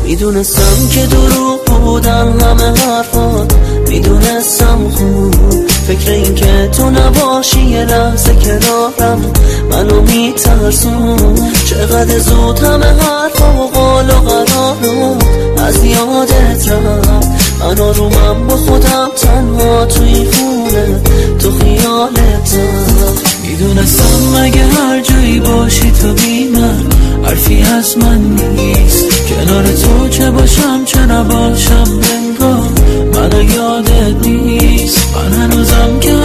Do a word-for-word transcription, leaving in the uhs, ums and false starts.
میدونستم که دروغ بودن همه حرفات، میدونستم خوب فکر این که تو نباشی یه لحظه کنارم منو میترسون. چقدر زود همه حرفا و قول و قرارات از یادت رفت، من آرومم با خودم تنها توی خونه تو خیالتم. میدونستم مگه هر جایی باشی تو بی من حرفی از من نیست، کنار تو چه باشم چه نباشم بنگاه منو یادت نیست. من هنوزم که